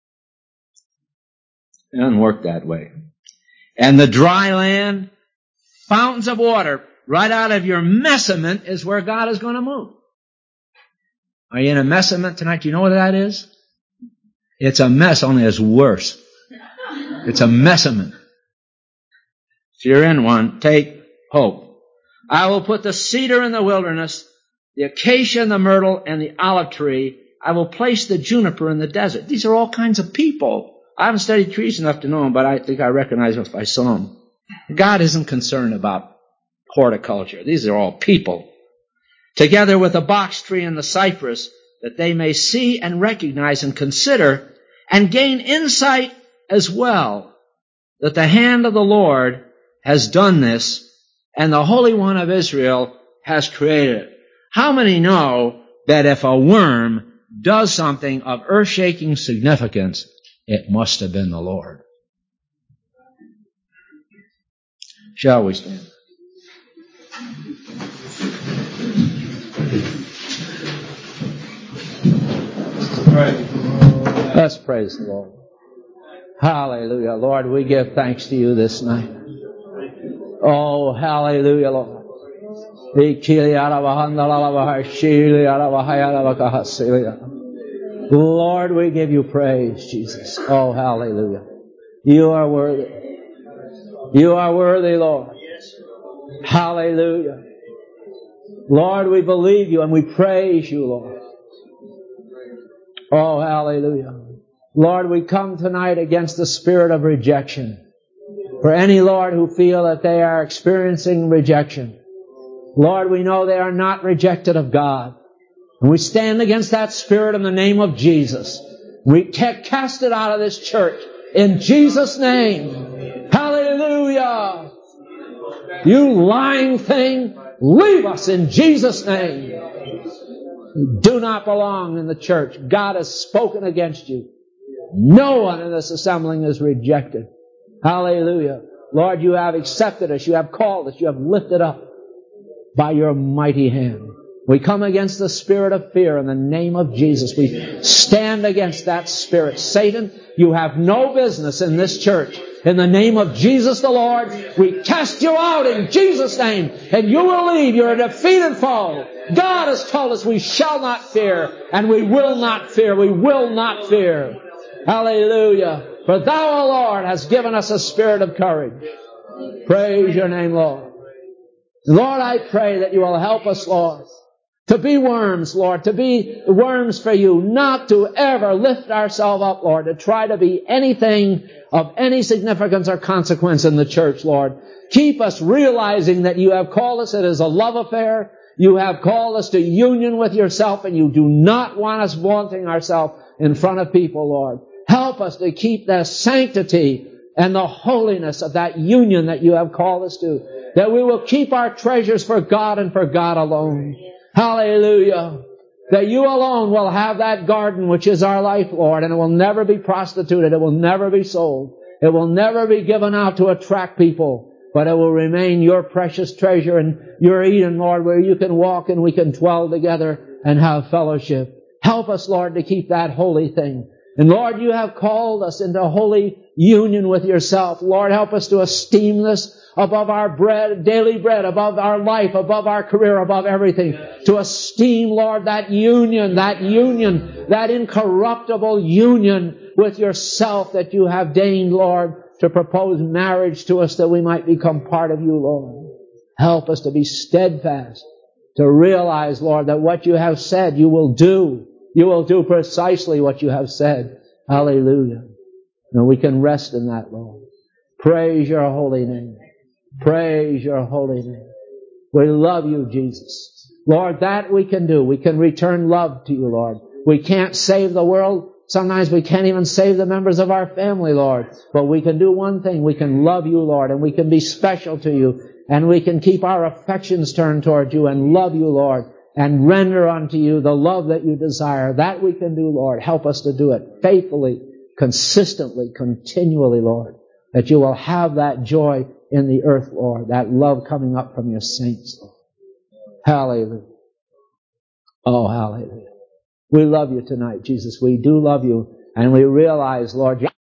It doesn't work that way. And the dry land, fountains of water, right out of your mesament is where God is going to move. Are you in a mesament tonight? Do you know what that is? It's a mess, only it's worse. It's a messament. If you're in one, take hope. I will put the cedar in the wilderness, the acacia and the myrtle and the olive tree. I will place the juniper in the desert. These are all kinds of people. I haven't studied trees enough to know them, but I think I recognize them if I saw them. God isn't concerned about horticulture. These are all people. Together with the box tree and the cypress, that they may see and recognize and consider and gain insight as well, that the hand of the Lord has done this and the Holy One of Israel has created it. How many know that if a worm does something of earth-shaking significance, it must have been the Lord? Shall we stand? Let's praise the Lord. Hallelujah. Lord, we give thanks to you this night. Oh, hallelujah, Lord. Lord, we give you praise, Jesus. Oh, hallelujah. You are worthy. You are worthy, Lord. Hallelujah. Lord, we believe you and we praise you, Lord. Oh, hallelujah. Lord, we come tonight against the spirit of rejection. For any, Lord, who feel that they are experiencing rejection, Lord, we know they are not rejected of God. And we stand against that spirit in the name of Jesus. We cast it out of this church in Jesus' name. Hallelujah. You lying thing, leave us in Jesus' name. You do not belong in the church. God has spoken against you. No one in this assembling is rejected. Hallelujah. Lord, you have accepted us. You have called us. You have lifted up by your mighty hand. We come against the spirit of fear in the name of Jesus. We stand against that spirit. Satan, you have no business in this church. In the name of Jesus the Lord, we cast you out in Jesus' name, and you will leave. You're a defeated foe. God has told us we shall not fear, and we will not fear. We will not fear. Hallelujah. For thou, O Lord, hast given us a spirit of courage. Praise your name, Lord. Lord, I pray that you will help us, Lord, to be worms, Lord, to be worms for you, not to ever lift ourselves up, Lord, to try to be anything of any significance or consequence in the church, Lord. Keep us realizing that you have called us, it is a love affair. You have called us to union with yourself, and you do not want us vaunting ourselves in front of people, Lord. Help us to keep the sanctity and the holiness of that union that you have called us to. That we will keep our treasures for God and for God alone. Hallelujah. That you alone will have that garden which is our life, Lord, and it will never be prostituted. It will never be sold. It will never be given out to attract people, but it will remain your precious treasure and your Eden, Lord, where you can walk and we can dwell together and have fellowship. Help us, Lord, to keep that holy thing. And Lord, you have called us into holy union with yourself. Lord, help us to esteem this above our bread, daily bread, above our life, above our career, above everything. To esteem, Lord, that union, that incorruptible union with yourself that you have deigned, Lord, to propose marriage to us that we might become part of you, Lord. Help us to be steadfast, to realize, Lord, that what you have said you will do. You will do precisely what you have said. Hallelujah. And we can rest in that, Lord. Praise your holy name. Praise your holy name. We love you, Jesus. Lord, that we can do. We can return love to you, Lord. We can't save the world. Sometimes we can't even save the members of our family, Lord. But we can do one thing. We can love you, Lord, and we can be special to you. And we can keep our affections turned toward you and love you, Lord, and render unto you the love that you desire. That we can do, Lord. Help us to do it faithfully, consistently, continually, Lord. That you will have that joy in the earth, Lord. That love coming up from your saints, Lord. Hallelujah. Oh, hallelujah. We love you tonight, Jesus. We do love you. And we realize, Lord,